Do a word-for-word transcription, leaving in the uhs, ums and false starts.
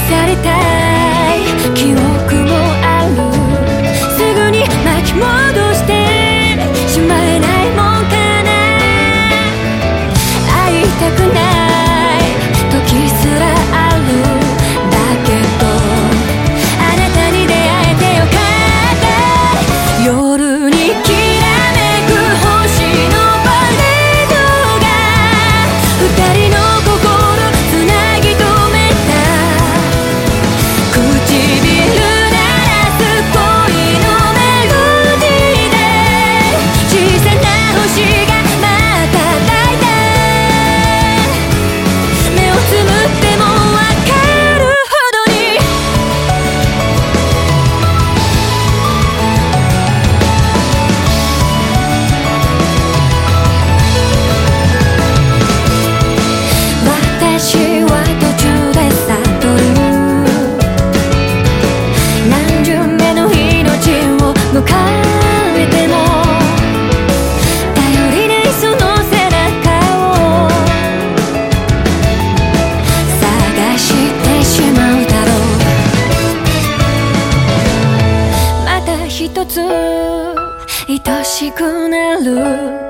されたい記憶もある。すぐに巻き戻してしまえないもんかな。会いたくない時すらある。だけどあなたに出会えてよかった。夜にきらめく星のパレードが二人の心つなぎ止めた。唇鳴らす恋のメロディーで小さな星が瞬いた。目をつむってもわかるほどに私は途中で悟る。何十目の命を迎えても頼りないその背中を探してしまうだろう。また一つ愛しくなる